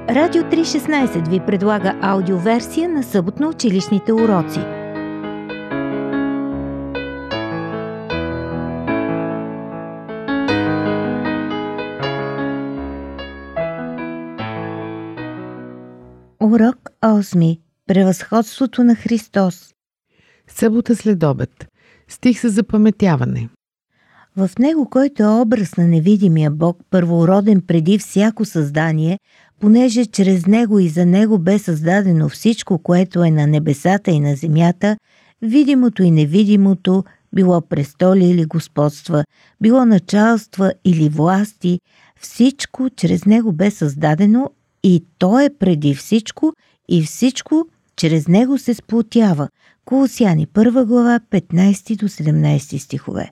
Радио 316 ви предлага аудиоверсия на съботно-училищните уроци. Урок 8. Превъзходството на Христос. Събота след обед. Стих за запаметяване. В него, който е образ на невидимия Бог, първороден преди всяко създание, понеже чрез него и за него бе създадено всичко, което е на небесата и на земята, видимото и невидимото, било престоли или господства, било началства или власти, всичко чрез него бе създадено и то е преди всичко и всичко чрез него се сплотява. Колосяни 1 глава 15 до 17 стихове.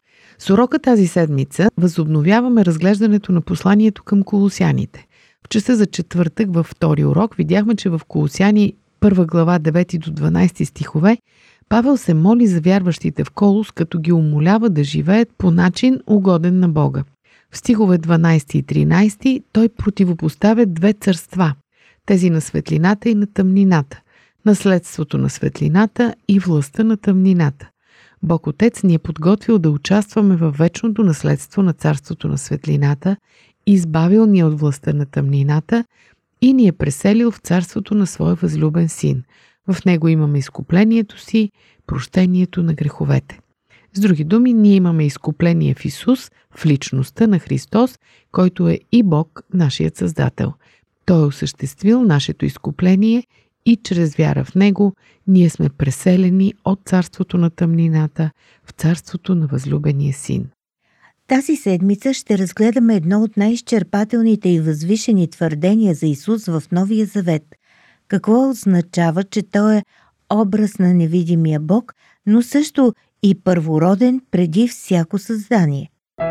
С урока тази седмица възобновяваме разглеждането на посланието към колосяните. В часа за четвъртък във втори урок видяхме, че в Колосяни 1 глава 9 до 12 стихове Павел се моли за вярващите в Колос, като ги умолява да живеят по начин угоден на Бога. В стихове 12 и 13 той противопоставя две царства – тези на светлината и на тъмнината, наследството на светлината и властта на тъмнината. Бог Отец ни е подготвил да участваме във вечното наследство на царството на светлината, избавил ни от властта на тъмнината и ни е преселил в царството на своя възлюбен син. В него имаме изкуплението си, прощението на греховете. С други думи, ние имаме изкупление в Исус, в личността на Христос, който е и Бог, нашият Създател. Той е осъществил нашето изкупление и чрез вяра в него ние сме преселени от царството на тъмнината в царството на възлюбения син. Тази седмица ще разгледаме едно от най-изчерпателните и възвишени твърдения за Исус в Новия Завет. Какво означава, че Той е образ на невидимия Бог, но също и първороден преди всяко създание?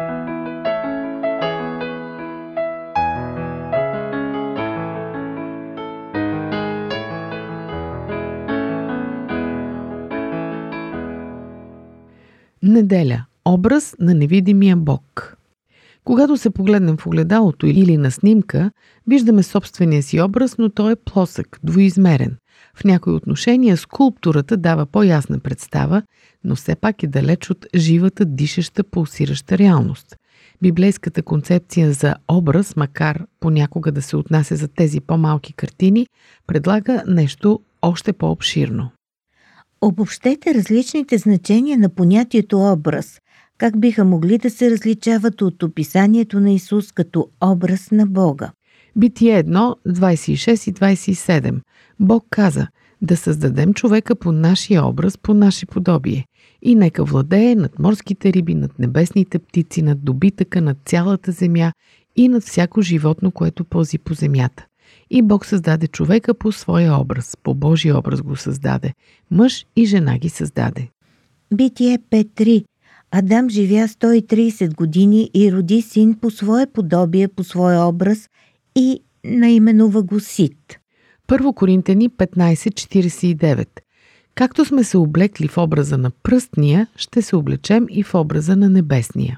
Неделя. Образ на невидимия Бог. Когато се погледнем в огледалото или на снимка, виждаме собствения си образ, но той е плосък, двуизмерен. В някои отношения скулптурата дава по-ясна представа, но все пак е далеч от живата, дишеща, пулсираща реалност. Библейската концепция за образ, макар понякога да се отнася за тези по-малки картини, предлага нещо още по-обширно. Обобщете различните значения на понятието образ. Как биха могли да се различават от описанието на Исус като образ на Бога? Битие 1, 26 и 27. Бог каза: да създадем човека по нашия образ, по наше подобие. И нека владее над морските риби, над небесните птици, над добитъка, над цялата земя и над всяко животно, което пълзи по земята. И Бог създаде човека по своя образ, по Божия образ го създаде. Мъж и жена ги създаде. Битие 5.3. Адам живя 130 години и роди син по свое подобие, по своя образ и наименува го Сит. 1 Коринтяни 15.49. Както сме се облекли в образа на пръстния, ще се облечем и в образа на небесния.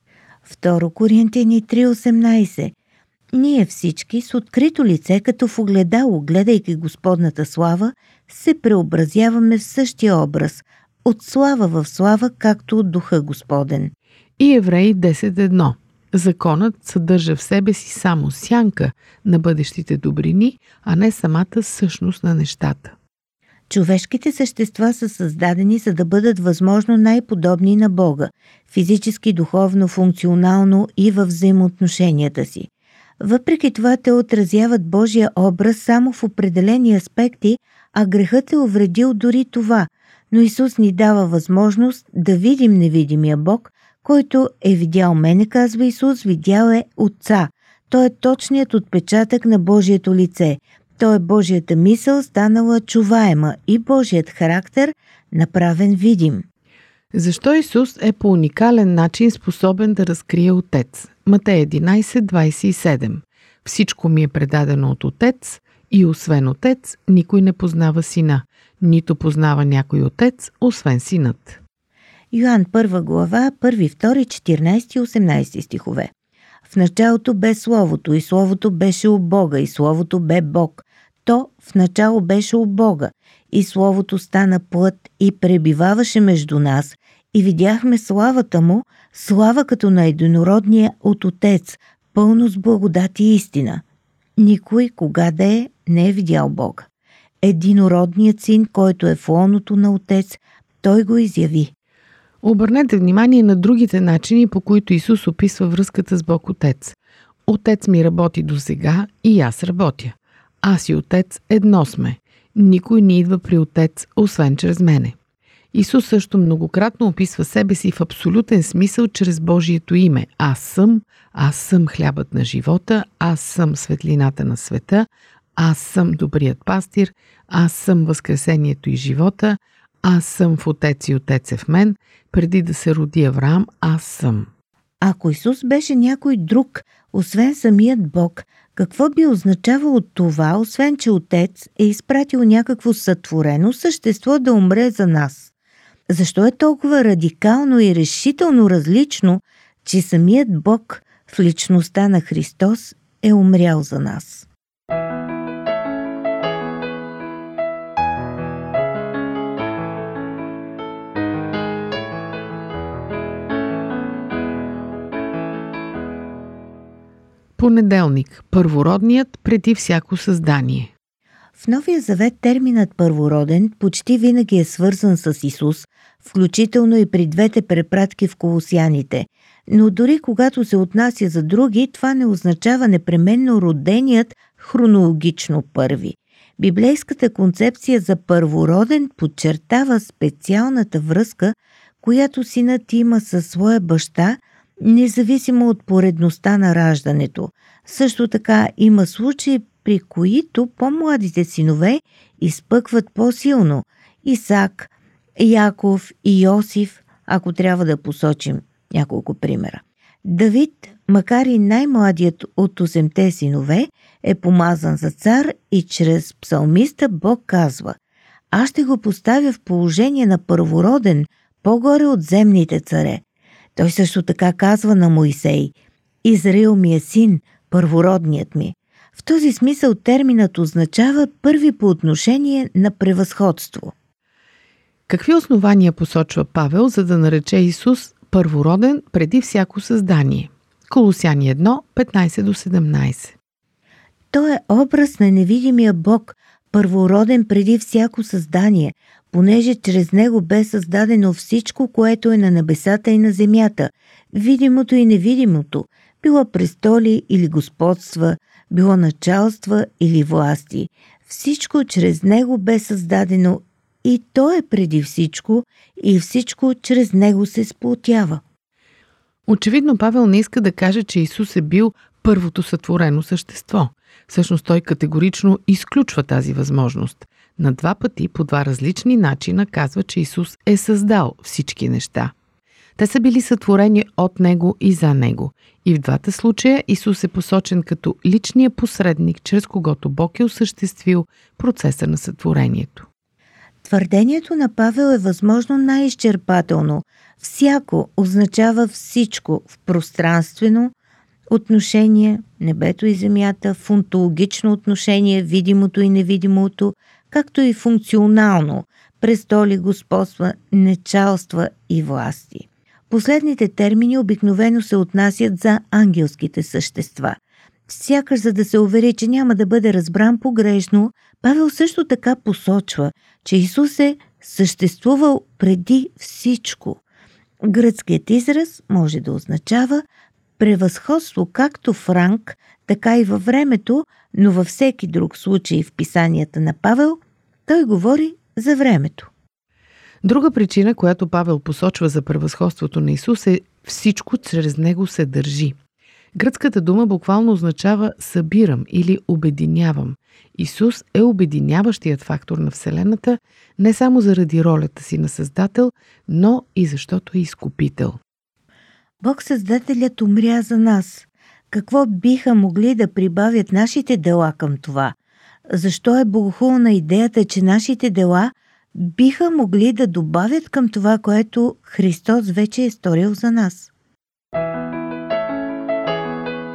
2 Коринтяни 3.18. Ние всички с открито лице, като в огледало, гледайки Господната слава, се преобразяваме в същия образ, от слава в слава, както от Духа Господен. И Евреи 10.1. Законът съдържа в себе си само сянка на бъдещите добрини, а не самата същност на нещата. Човешките същества са създадени, за да бъдат възможно най-подобни на Бога, физически, духовно, функционално и във взаимоотношенията си. Въпреки това те отразяват Божия образ само в определени аспекти, а грехът е увредил дори това, но Исус ни дава възможност да видим невидимия Бог, който е видял мене, казва Исус, видял е Отца. Той е точният отпечатък на Божието лице. Той е Божията мисъл, станала чуваема, и Божият характер, направен видим. Защо Исус е по уникален начин способен да разкрие Отец? Матей 11.27. Всичко ми е предадено от Отец и освен Отец никой не познава Сина, нито познава някой Отец, освен Синът. Йоан 1 глава, 1, 2, 14 и 18 стихове. В началото бе Словото, и Словото беше у Бога, и Словото бе Бог. То в начало беше у Бога, и Словото стана плът и пребиваваше между нас, и видяхме славата му, слава като на единородния от Отец, пълно с благодат и истина. Никой, кога да е, не е видял Бога. Единородният син, който е в лоното на Отец, той го изяви. Обърнете внимание на другите начини, по които Исус описва връзката с Бог Отец. Отец ми работи досега и аз работя. Аз и Отец едно сме. Никой не идва при Отец, освен чрез мене. Исус също многократно описва себе си в абсолютен смисъл чрез Божието име. Аз съм хлябът на живота, аз съм светлината на света, аз съм добрият пастир, аз съм възкресението и живота, аз съм в Отец и Отец е в мен, преди да се роди Авраам, аз съм. Ако Исус беше някой друг, освен самият Бог, какво би означавало това, освен че Отец е изпратил някакво сътворено същество да умре за нас? Защо е толкова радикално и решително различно, че самият Бог в личността на Христос е умрял за нас? Понеделник. Първородният преди всяко създание. В Новия завет терминът първороден почти винаги е свързан с Исус, включително и при двете препратки в Колосяните. Но дори когато се отнася за други, това не означава непременно роденият хронологично първи. Библейската концепция за първороден подчертава специалната връзка, която синът има със своя баща, независимо от поредността на раждането. Също така има случаи, при които по-младите синове изпъкват по-силно. Исак, Яков и Йосиф, ако трябва да посочим няколко примера. Давид, макар и най-младият от 8-те синове, е помазан за цар и чрез псалмиста Бог казва: аз ще го поставя в положение на първороден, по-горе от земните царе. Той също така казва на Моисей: Израил ми е син, първородният ми. В този смисъл терминът означава първи по отношение на превъзходство. Какви основания посочва Павел, за да нарече Исус първороден преди всяко създание? Колосяни 1, 15-17. Той е образ на невидимия Бог, първороден преди всяко създание, понеже чрез него бе създадено всичко, което е на небесата и на земята, видимото и невидимото, било престоли или господства, било началства или власти. Всичко чрез него бе създадено и той е преди всичко, и всичко чрез него се сплотява. Очевидно Павел не иска да каже, че Исус е бил първото сътворено същество. Всъщност той категорично изключва тази възможност. На два пъти, по два различни начина, казва, че Исус е създал всички неща. Те са били сътворени от Него и за Него. И в двата случая Исус е посочен като личния посредник, чрез когото Бог е осъществил процеса на сътворението. Твърдението на Павел е възможно най-изчерпателно. Всяко означава всичко в пространствено отношение, небето и земята, в онтологично отношение, видимото и невидимото, както и функционално, престоли, господства, началства и власти. Последните термини обикновено се отнасят за ангелските същества. Сякаш за да се увери, че няма да бъде разбран погрешно, Павел също така посочва, че Исус е съществувал преди всичко. Гръцкият израз може да означава превъзходство както в ранг, така и във времето, но във всеки друг случай в писанията на Павел той говори за времето. Друга причина, която Павел посочва за превъзходството на Исус е всичко чрез него се държи. Гръцката дума буквално означава събирам или обединявам. Исус е обединяващият фактор на Вселената не само заради ролята си на Създател, но и защото е изкупител. Бог Създателят умря за нас. Какво биха могли да прибавят нашите дела към това? Защо е богохулна идеята, че нашите дела биха могли да добавят към това, което Христос вече е сторил за нас?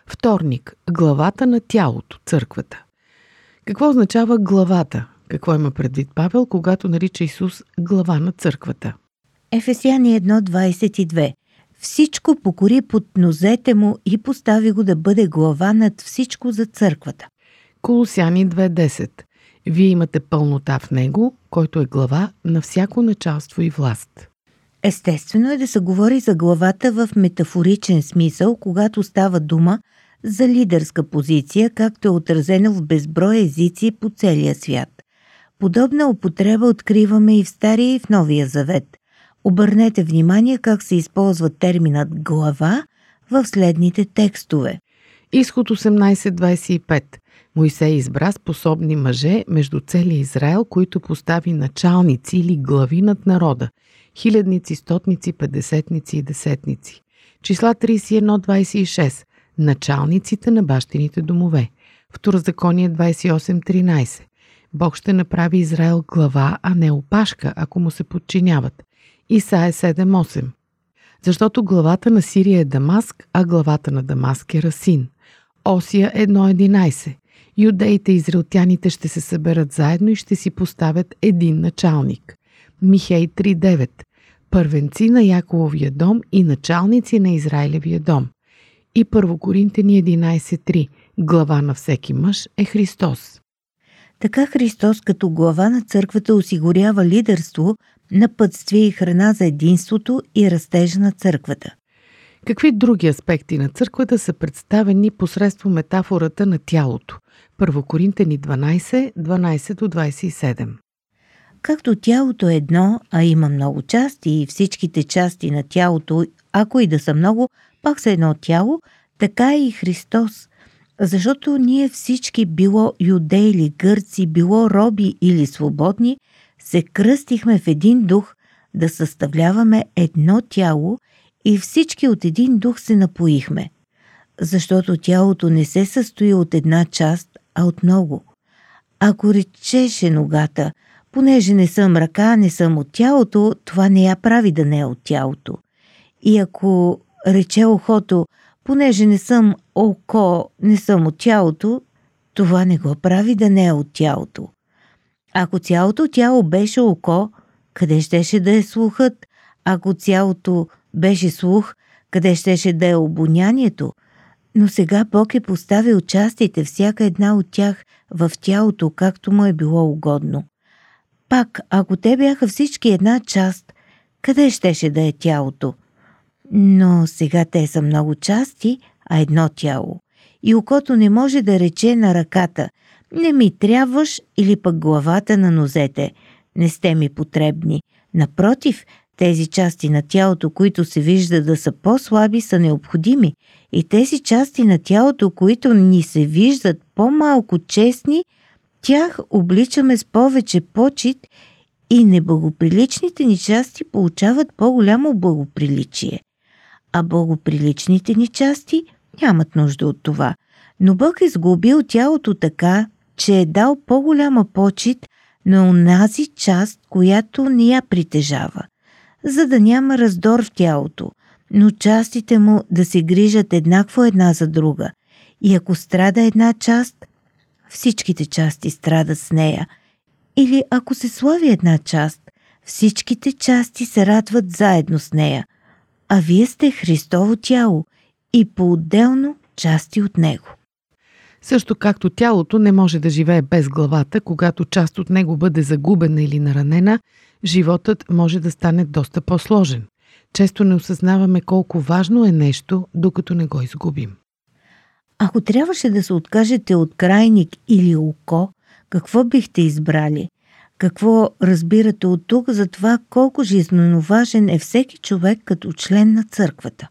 Вторник. Главата на тялото, църквата. Какво означава главата? Какво има предвид Павел, когато нарича Исус глава на църквата? Ефесяни 1:22. Всичко покори под нозете му и постави го да бъде глава над всичко за църквата. Колосяни 2:10. Вие имате пълнота в него, който е глава на всяко началство и власт. Естествено е да се говори за главата в метафоричен смисъл, когато става дума за лидерска позиция, както е отразено в безброй езици по целия свят. Подобна употреба откриваме и в Стария и в Новия Завет. Обърнете внимание как се използва терминът глава в следните текстове. Изход 18:25. Моисей избра способни мъже между целия Израел, които постави началници или глави над народа. Хилядници, стотници, петдесетници и десетници. Числа 31:26. Началниците на бащините домове. Второзаконие 28:13. Бог ще направи Израел глава, а не опашка, ако му се подчиняват. Исаия 7:8. Защото главата на Сирия е Дамаск, а главата на Дамаск е Расин. Осия 1:11. Юдеите и израелтяните ще се съберат заедно и ще си поставят един началник. Михей 3:9. Първенци на Якововия дом и началници на Израилевия дом. И Първо Коринтени 11:3. Глава на всеки мъж е Христос. Така Христос като глава на църквата осигурява лидерство, напътствие и храна за единството и растежа на църквата. Какви други аспекти на църквата са представени посредством метафората на тялото? Първо Коринтени 12:12-27. Както тялото е едно, а има много части и всичките части на тялото, ако и да са много, пак са едно тяло, така и Христос. Защото ние всички, било юдеи или гърци, било роби или свободни, се кръстихме в един дух да съставляваме едно тяло и всички от един дух се напоихме. Защото тялото не се състои от една част, а от много. Ако речеше ногата, понеже не съм ръка, не съм от тялото, това не я прави да не е от тялото. И ако рече ухото, понеже не съм око, не съм от тялото, това не го прави да не е от тялото. Ако цялото тяло беше око, къде щеше да е слухът? Ако цялото беше слух, къде щеше да е обонянието? Но сега Бог е поставил частите, всяка една от тях, в тялото, както му е било угодно. Пак, ако те бяха всички една част, къде щеше да е тялото? Но сега те са много части, а едно тяло. И окото не може да рече на ръката: не ми трябваш, или пък главата на нозете: не сте ми потребни. Напротив, тези части на тялото, които се вижда да са по-слаби, са необходими. И тези части на тялото, които ни се виждат по-малко честни, тях обличаме с повече почит и неблагоприличните ни части получават по-голямо благоприличие. А благоприличните ни части нямат нужда от това. Но Бог е сглобил тялото така, че е дал по-голяма почит на онази част, която не я притежава, за да няма раздор в тялото, но частите му да се грижат еднакво една за друга. И ако страда една част, всичките части страдат с нея. Или ако се слави една част, всичките части се радват заедно с нея. А вие сте Христово тяло и по-отделно части от него. Също както тялото не може да живее без главата, когато част от него бъде загубена или наранена, животът може да стане доста по-сложен. Често не осъзнаваме колко важно е нещо, докато не го изгубим. Ако трябваше да се откажете от крайник или око, какво бихте избрали? Какво разбирате от тук за това колко жизнено важен е всеки човек като член на църквата?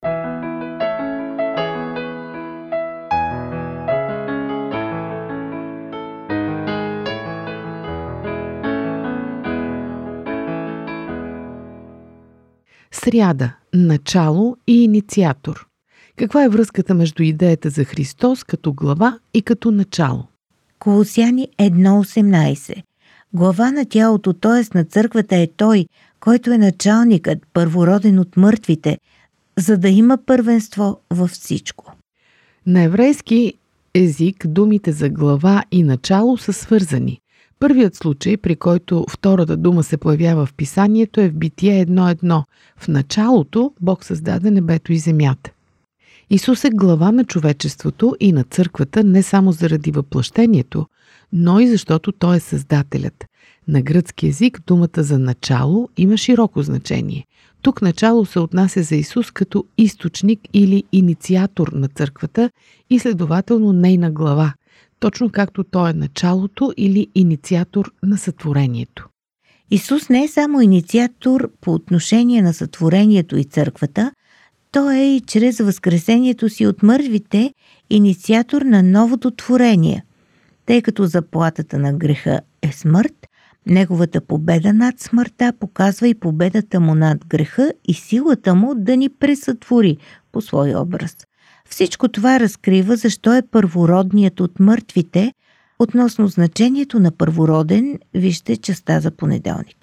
Сряда – начало и инициатор. Каква е връзката между идеята за Христос като глава и като начало? Колосяни 1:18. Глава на тялото, т.е. на църквата, е Той, който е началникът, първороден от мъртвите, за да има първенство във всичко. На еврейски език думите за глава и начало са свързани. Първият случай, при който втората дума се появява в писанието, е в Битие 1.1. В началото Бог създаде небето и земята. Исус е глава на човечеството и на църквата не само заради въплъщението, но и защото Той е създателят. На гръцки език думата за начало има широко значение. Тук начало се отнася за Исус като източник или инициатор на църквата и следователно нейна глава, точно както Той е началото или инициатор на сътворението. Исус не е само инициатор по отношение на сътворението и църквата, Той е и чрез възкресението си от мъртвите инициатор на новото творение. Тъй като заплатата на греха е смърт, Неговата победа над смъртта показва и победата му над греха и силата му да ни пресътвори по свой образ. Всичко това разкрива защо е първородният от мъртвите. Относно значението на първороден, вижте частта за понеделник.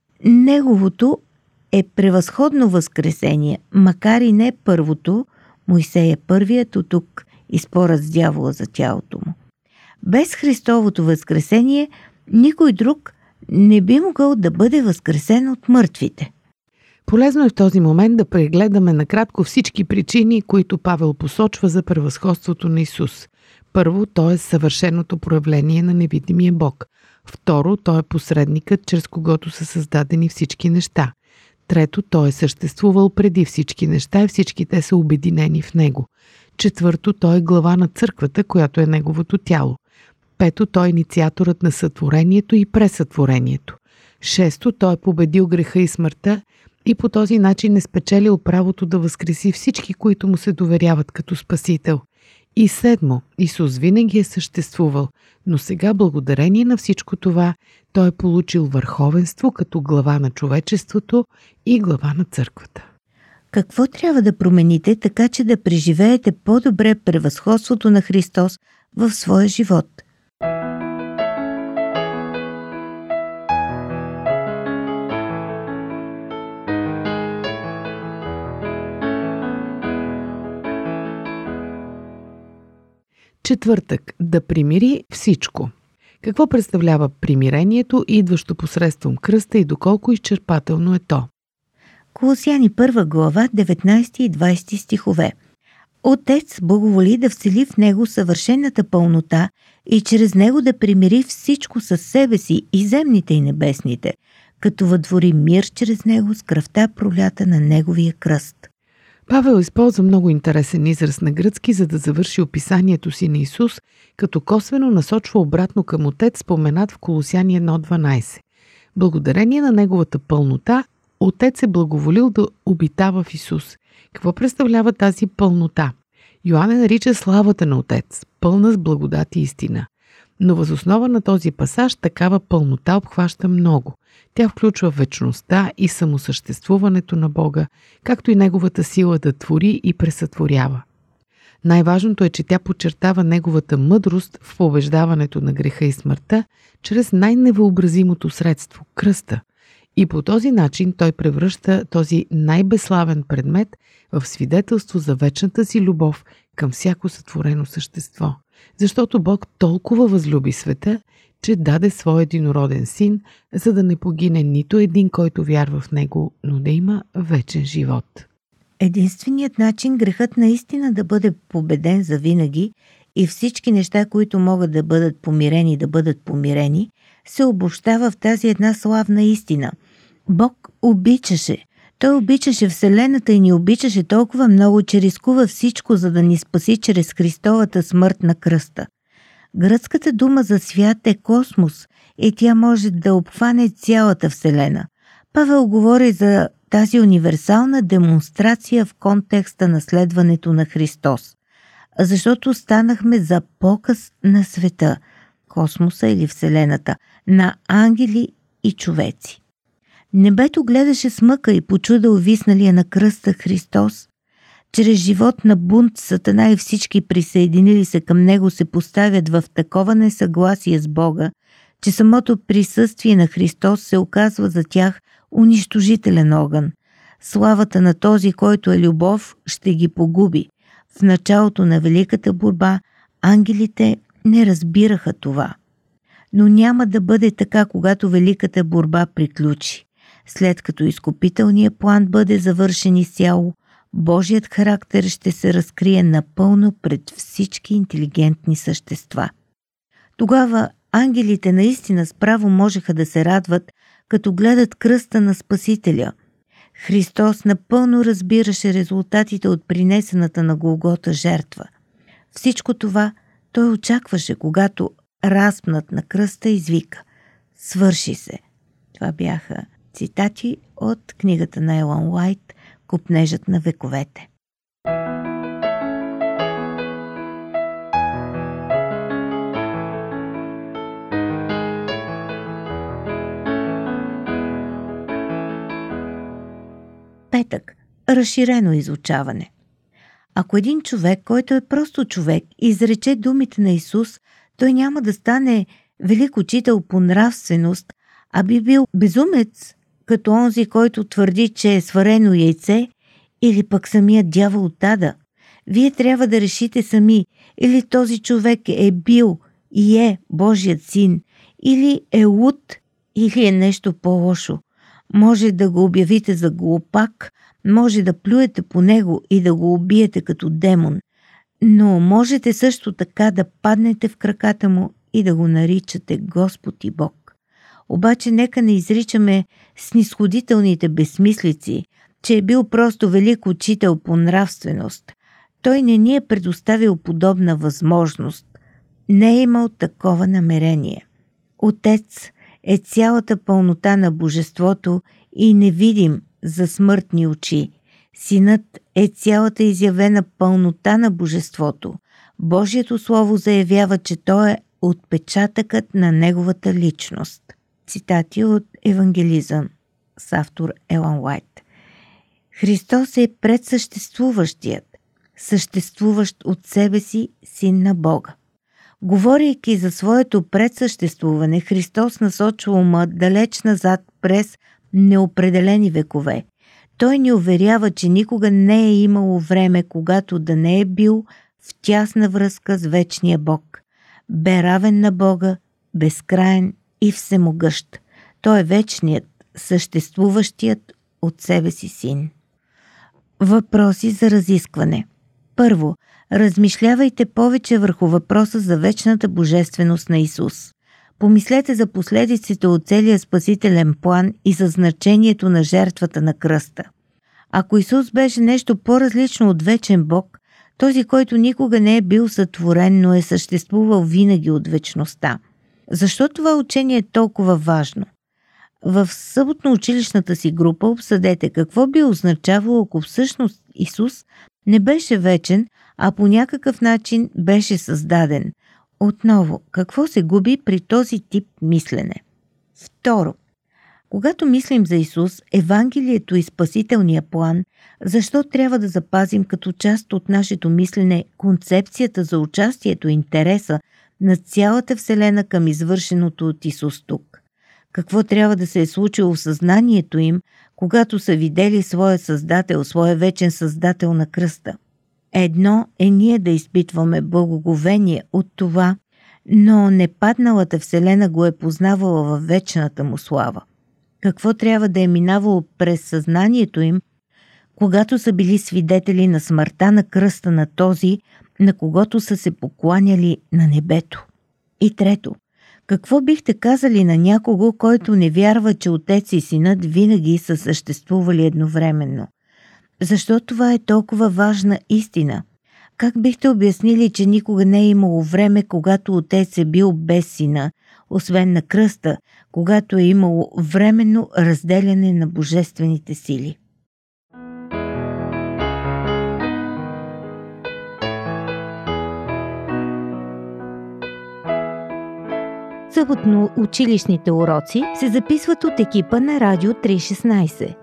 Неговото е превъзходно възкресение, макар и не първото, Мойсей е първият, от тук и спорът с дявола за тялото му. Без Христовото възкресение никой друг не би могъл да бъде възкресен от мъртвите. Полезно е в този момент да прегледаме накратко всички причини, които Павел посочва за превъзходството на Исус. Първо, Той е съвършеното проявление на невидимия Бог. Второ, Той е посредникът, чрез когото са създадени всички неща. Трето, Той е съществувал преди всички неща и всички те са обединени в Него. Четвърто, Той е глава на църквата, която е Неговото тяло. Пето, Той е инициаторът на сътворението и пресътворението. Шесто, Той е победил греха и смъртта и по този начин е спечелил правото да възкреси всички, които му се доверяват като Спасител. И седмо, Исус винаги е съществувал, но сега благодарение на всичко това Той е получил върховенство като глава на човечеството и глава на църквата. Какво трябва да промените, така че да преживеете по-добре превъзходството на Христос в своя живот? Четвъртък. Да примири всичко. Какво представлява примирението, идващо посредством кръста и доколко изчерпателно е то? Колосяни 1 глава, 19 и 20 стихове. Отец благоволи да всели в него съвършената пълнота и чрез него да примири всичко със себе си, и земните и небесните, като въдвори мир чрез него с кръвта пролята на неговия кръст. Павел използва много интересен израз на гръцки, за да завърши описанието си на Исус, като косвено насочва обратно към Отец, споменат в Колосяни 1.12. Благодарение на неговата пълнота, Отец е благоволил да обитава в Исус. Какво представлява тази пълнота? Йоан нарича славата на Отец, пълна с благодат и истина. Но въз основа на този пасаж такава пълнота обхваща много. Тя включва вечността и самосъществуването на Бога, както и Неговата сила да твори и пресътворява. Най-важното е, че тя подчертава Неговата мъдрост в побеждаването на греха и смъртта чрез най-невъобразимото средство – кръста. И по този начин той превръща този най-безславен предмет в свидетелство за вечната си любов към всяко сътворено същество. Защото Бог толкова възлюби света, че даде своя единороден син, за да не погине нито един, който вярва в него, но да има вечен живот. Единственият начин грехът наистина да бъде победен завинаги и всички неща, които могат да бъдат помирени, се обобщава в тази една славна истина. Бог обичаше. Той обичаше Вселената и ни обичаше толкова много, че рискува всичко, за да ни спаси чрез Христовата смърт на кръста. Гръцката дума за свят е космос и тя може да обхване цялата Вселена. Павел говори за тази универсална демонстрация в контекста на следването на Христос. Защото станахме за показ на света, космоса или Вселената, на ангели и човеци. Небето гледаше с мъка и почуда увисналия на кръста Христос. Чрез живот на бунт Сатана и всички присъединили се към него се поставят в такова несъгласие с Бога, че самото присъствие на Христос се оказва за тях унищожителен огън. Славата на този, който е любов, ще ги погуби. В началото на великата борба ангелите не разбираха това. Но няма да бъде така, когато великата борба приключи. След като изкупителният план бъде завършен изцяло, Божият характер ще се разкрие напълно пред всички интелигентни същества. Тогава ангелите наистина справо можеха да се радват, като гледат кръста на Спасителя. Христос напълно разбираше резултатите от принесената на Голгота жертва. Всичко това той очакваше, когато разпнат на кръста извика: "Свърши се!" Това бяха цитати от книгата на Елън Уайт "Копнежът на вековете". Петък. Разширено изучаване. Ако един човек, който е просто човек, изрече думите на Исус, той няма да стане велик учител по нравственост, а би бил безумец, като онзи, който твърди, че е сварено яйце, или пък самият дявол от ада. Вие трябва да решите сами, или този човек е бил и е Божият син, или е луд, или е нещо по-лошо. Може да го обявите за глупак, може да плюете по него и да го убиете като демон, но можете също така да паднете в краката му и да го наричате Господ и Бог. Обаче нека не изричаме снисходителните безсмислици, че е бил просто велик учител по нравственост. Той не ни е предоставил подобна възможност. Не е имал такова намерение. Отец е цялата пълнота на божеството и невидим за смъртни очи. Синът е цялата изявена пълнота на божеството. Божието Слово заявява, че той е отпечатъкът на неговата личност. Цитати от Евангелизъм с автор Елън Уайт. Христос е предсъществуващият, съществуващ от себе си син на Бога. Говорейки за своето предсъществуване, Христос насочва ума далеч назад през неопределени векове. Той ни уверява, че никога не е имало време, когато да не е бил в тясна връзка с вечния Бог. Бе равен на Бога, безкраен и всемогъщ. Той е вечният, съществуващият от себе си син. Въпроси за разискване. Първо, размишлявайте повече върху въпроса за вечната божественост на Исус. Помислете за последиците от целия спасителен план и за значението на жертвата на кръста. Ако Исус беше нещо по-различно от вечен Бог, този, който никога не е бил сътворен, но е съществувал винаги от вечността. Защо това учение е толкова важно? В съботно-училищната си група обсъдете какво би означавало, ако всъщност Исус не беше вечен, а по някакъв начин беше създаден. Отново, какво се губи при този тип мислене? Второ, когато мислим за Исус, Евангелието и спасителния план, защо трябва да запазим като част от нашето мислене концепцията за участието и интереса на цялата Вселена към извършеното от Исус тук? Какво трябва да се е случило в съзнанието им, когато са видели своя Създател, своя вечен Създател на кръста? Едно е ние да изпитваме благоговение от това, но непадналата Вселена го е познавала във вечната му слава. Какво трябва да е минавало през съзнанието им, когато са били свидетели на смъртта на кръста на този, на когото са се покланяли на небето? И трето, какво бихте казали на някого, който не вярва, че отец и синът винаги са съществували едновременно? Защо това е толкова важна истина? Как бихте обяснили, че никога не е имало време, когато отец е бил без сина, освен на кръста, когато е имало временно разделяне на божествените сили? Съботно училищните уроци се записват от екипа на Радио 316.